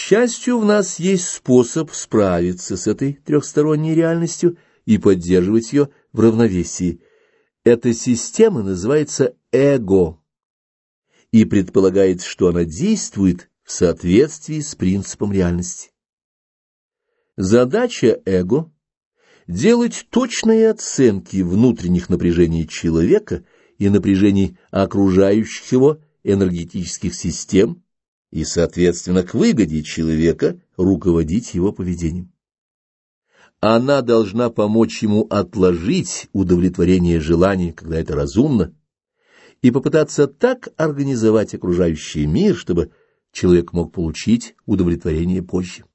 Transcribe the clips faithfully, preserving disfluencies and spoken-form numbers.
счастью, в нас есть способ справиться с этой трехсторонней реальностью и поддерживать ее в равновесии. Эта система называется эго и предполагает, что она действует в соответствии с принципом реальности. Задача эго — делать точные оценки внутренних напряжений человека и напряжений окружающих его энергетических систем и, соответственно, к выгоде человека руководить его поведением. Она должна помочь ему отложить удовлетворение желаний, когда это разумно, и попытаться так организовать окружающий мир, чтобы человек мог получить удовлетворение позже.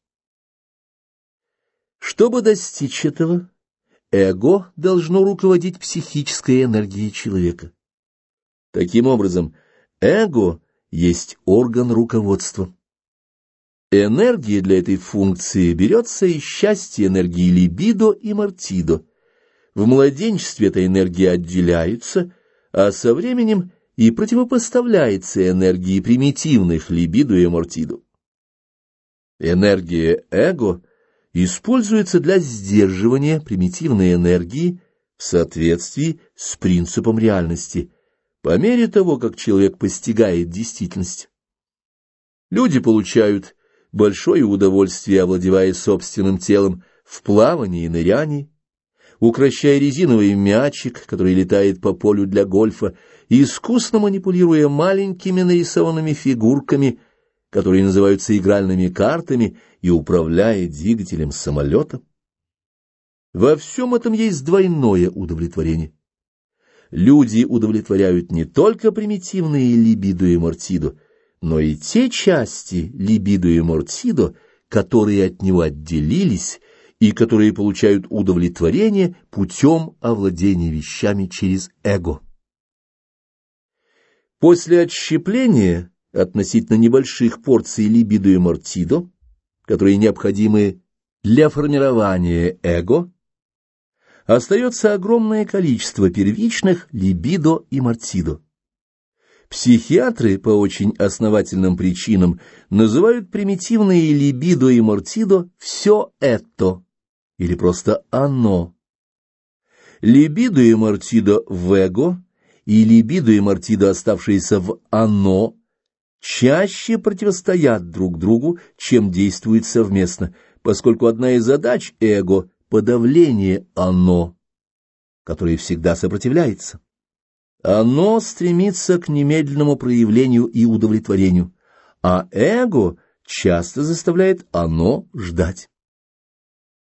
Чтобы достичь этого, эго должно руководить психической энергией человека. Таким образом, эго есть орган руководства. Энергия для этой функции берется из части энергии либидо и мартидо. В младенчестве эта энергия отделяется, а со временем и противопоставляется энергии примитивных либидо и мартидо. Энергия эго используется для сдерживания примитивной энергии в соответствии с принципом реальности, по мере того, как человек постигает действительность. Люди получают большое удовольствие, овладевая собственным телом в плавании и нырянии, укращая резиновый мячик, который летает по полю для гольфа, и искусно манипулируя маленькими нарисованными фигурками, которые называются игральными картами, и управляя двигателем самолета. Во всем этом есть двойное удовлетворение. Люди удовлетворяют не только примитивные либидо и мартидо, но и те части либидо и мартидо, которые от него отделились и которые получают удовлетворение путем овладения вещами через эго. После отщепления относительно небольших порций либидо и мартидо, которые необходимы для формирования эго, остается огромное количество первичных либидо и мартидо. Психиатры по очень основательным причинам называют примитивные либидо и мартидо «все это» или просто «оно». Либидо и мартидо в эго и либидо и мартидо, оставшиеся в «оно», чаще противостоят друг другу, чем действуют совместно, поскольку одна из задач эго — подавление «оно», которое всегда сопротивляется. Оно стремится к немедленному проявлению и удовлетворению, а эго часто заставляет оно ждать.